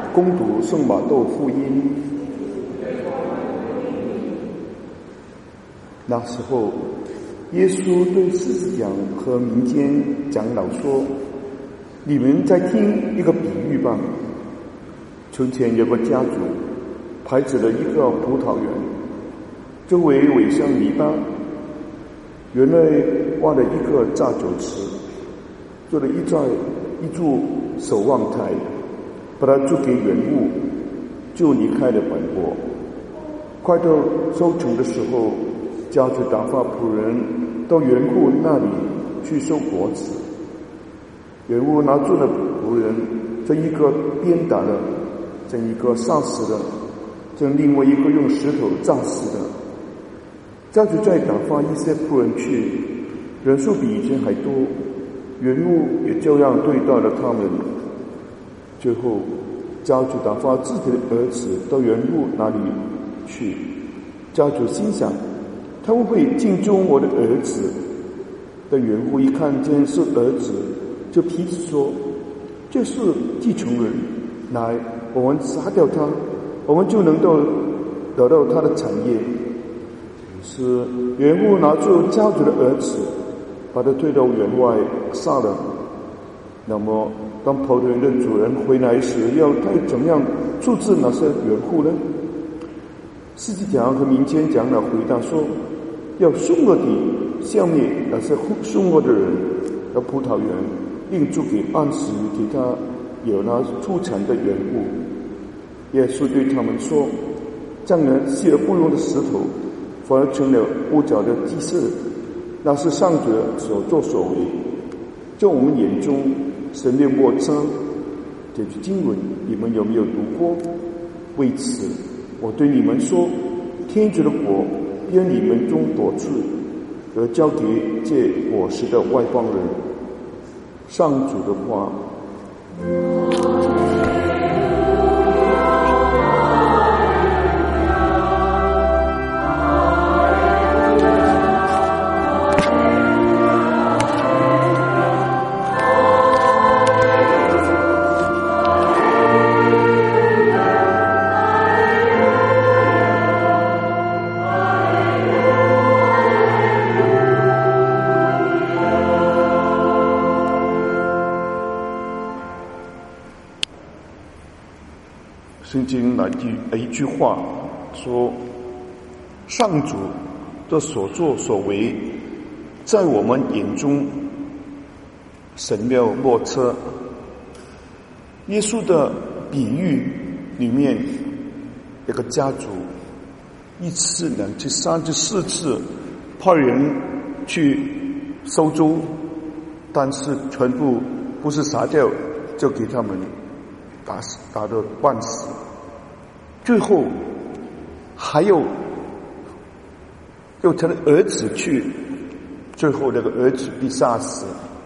恭读圣马窦福音。那时候，耶稣对祭司长和民间长老说：“你们再听一个比喻吧。从前有个家族排置了一个葡萄园，周围围上篱笆，园内挖了一个榨酒池，做了一柱守望台，把它租给园户，就离开了本国。快到收成的时候，家主打发仆人到园户那里去收果子。园户拿住了仆人，这一个鞭打了，这一个杀死了，这另外一个用石头炸死的。家主再打发一些仆人去，人数比以前还多，园户也这样对待了他们。最后，家主打发自己的儿子到园户那里去。家主心想，他们会敬重我的儿子。但园户一看见是儿子，就批评说：“这是继承人，来，我们杀掉他，我们就能得到他的产业。”于是园户拿住家主的儿子，把他推到园外杀了。那么当葡萄园的主人回来时，要他怎样处置那些园户呢？司祭长和民间长老回答说：“要凶恶地消灭那些凶恶的人，要葡萄园另租给按时给他有那出产的园户。”耶稣对他们说：“匠人弃而不用的石头，反而成了屋角的基石，那是上主的所作所为，在我们眼中神炼莫测。”这句经文你们有没有读过？为此我对你们说，天主的国由你们中夺去，而交给借果实的外邦人。上主的话。圣经来一句话说：“上主的所作所为，在我们眼中神妙莫测。”耶稣的比喻里面，一个家族一次、两次、三次、四次派人去收租，但是全部不是杀掉，就给他们打得半死。最后还有他的儿子去，最后那个儿子被杀死。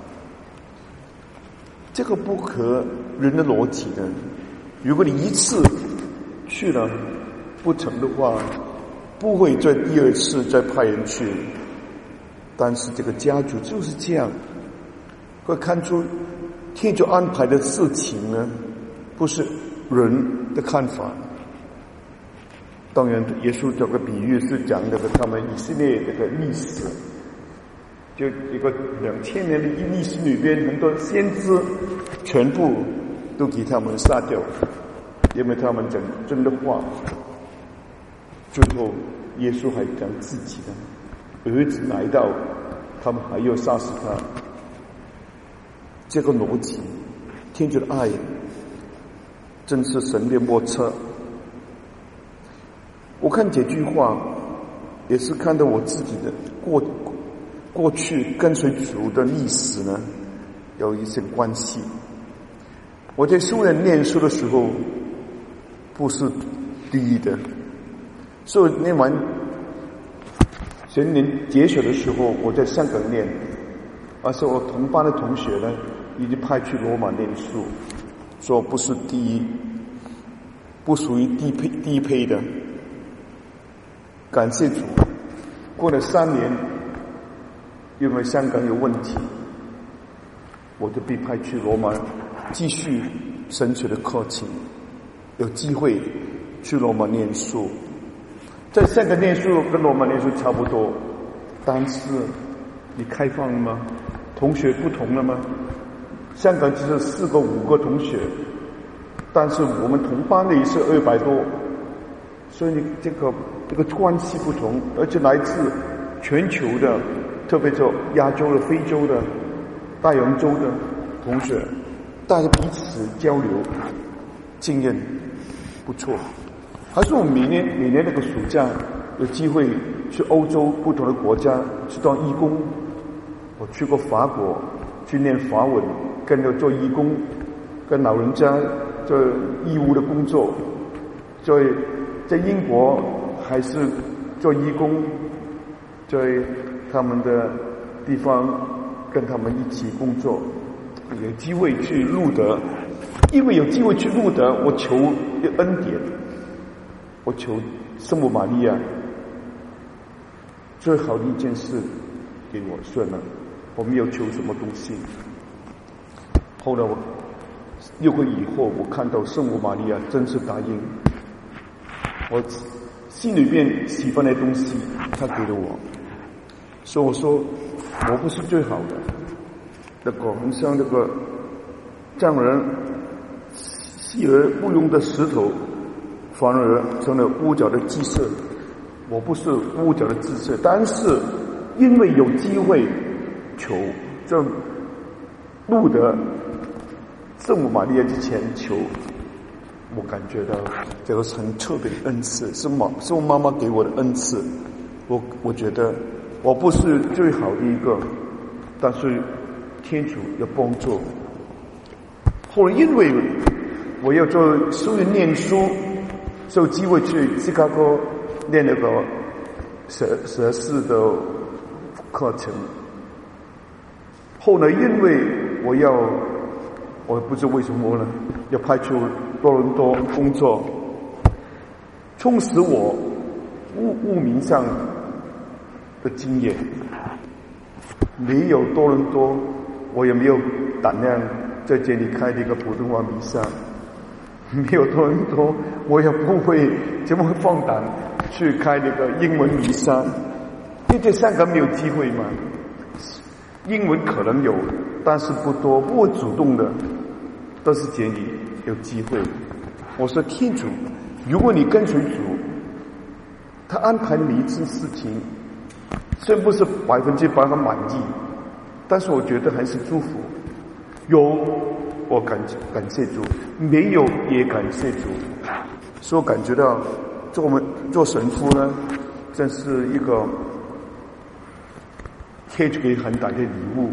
这个不合人的逻辑的。如果你一次去了不成的话，不会在第二次再派人去。但是这个家族就是这样，会看出天主安排的事情呢，不是人的看法。当然耶稣这个比喻是讲那个他们以色列这个历史，就一个2000年的历史里边，很多先知全部都给他们杀掉，因为他们讲真的话。最后耶稣还讲自己的儿子来到，他们还要杀死他。这个逻辑，天主的爱真是神炼莫测。我看这句话也是看到我自己的过去跟随主的历史呢有一些关系。我在苏联念书的时候不是第一的，所以念完全年结束的时候，我在香港念，而且我同班的同学呢已经派去罗马念书，说不是第一，不属于第一批的。感谢主，过了3年，因为香港有问题，我就被派去罗马继续神学的课程。 有机会去罗马念书，在香港念书跟罗马念书差不多，但是你开放了吗？同学不同了吗？香港只是4个5个同学，但是我们同班的也是200多，所以你这个关系不同，而且来自全球的，特别是亚洲的、非洲的、大洋洲的同学，大家彼此交流经验不错。还是我们每年那个暑假有机会去欧洲不同的国家去当义工。我去过法国去念法文，跟着做义工，跟老人家做义务的工作。在英国还是做义工，在他们的地方跟他们一起工作。有机会去路德，因为有机会去路德，我求恩典，我求圣母玛利亚最好的一件事给我算了，我没有求什么东西。后来我6个月以后，我看到圣母玛利亚真是答应我心里面喜欢的东西，她给了我。所以我说我不是最好的，那个很像那个匠人细而不用的石头，反而成了屋角的基色。我不是屋角的基色，但是因为有机会求，这路德圣母玛利亚之前求，我感觉到这个是很特别的恩赐，是我妈妈给我的恩赐。我觉得我不是最好的一个，但是天主要帮助。后来因为我要做书院念书，所以有机会去芝加哥念那个蛇式的课程。后来因为我不知为什么呢，要派去多伦多工作，充实我物名上的经验。没有多伦多，我也没有胆量在这里开一个普通话弥撒。没有多伦多，我也不会这么放胆去开那个英文弥撒。因为在香港没有机会嘛，英文可能有，但是不多，不会主动的，都是建议有机会。我说天主，如果你跟随主，他安排每一件事情，虽然不是100%很满意，但是我觉得还是祝福。有我感谢主，没有也感谢主。所以我感觉到做神父呢，真是一个天主给很大的礼物。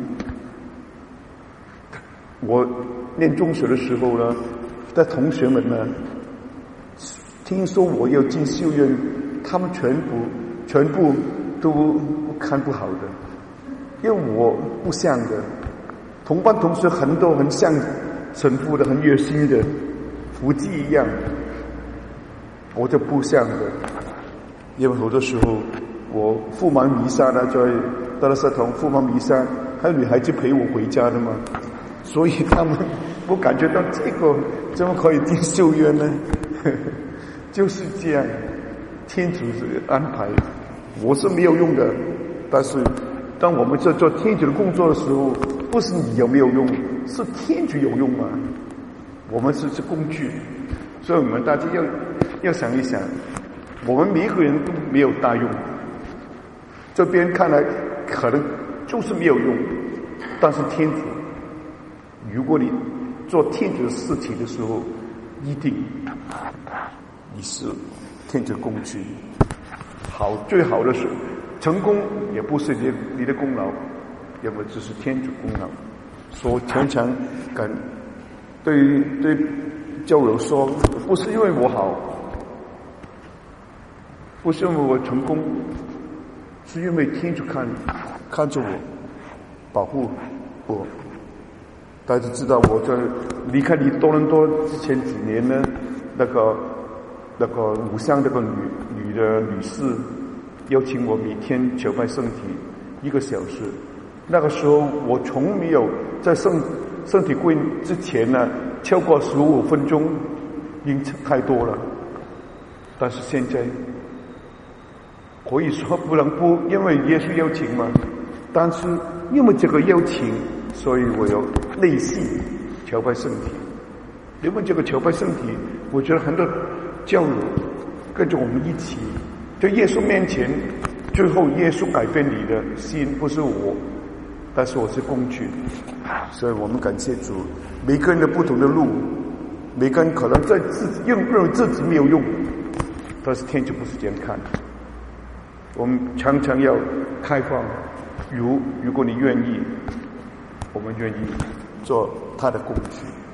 我念中学的时候呢，的同学们呢，听说我要进修院，他们全部都看不好的，因为我不像的。同班同学很多很像神父的，很热心的，福记一样，我就不像的。因为好多时候我赴完弥撒呢，在大乐社堂赴完弥撒，还有女孩子陪我回家的嘛，所以我感觉到这个怎么可以进修院呢？就是这样，天主是安排，我是没有用的。但是当我们在做天主的工作的时候，不是你有没有用，是天主有用嘛。我们是工具，所以我们大家要想一想，我们每一个人都没有大用，这边看来可能就是没有用，但是天主，如果你做天主的事情的时候，一定你是天主的工具。最好的是成功也不是你的功劳，要么只是天主功劳。所以常常对教友说，不是因为我好，不是因为我成功，是因为天主看着我，保护我。大家知道我在离开多伦多之前几年呢，那个五乡那个女士邀请我每天求拜圣体1个小时。那个时候我从没有在圣体会之前呢超过15分钟， 已经太多了。但是现在可以说不能不，因为耶稣邀请嘛。但是因为这个邀请，所以我有内心朝拜圣体。因为这个朝拜圣体，我觉得很多教友跟着我们一起在耶稣面前，最后耶稣改变你的心，不是我，但是我是工具。所以我们感谢主，每个人的不同的路，每个人可能在自己认为自己没有用，但是天就不是这样看。我们常常要开放，如果你愿意，我们愿意做他的工具。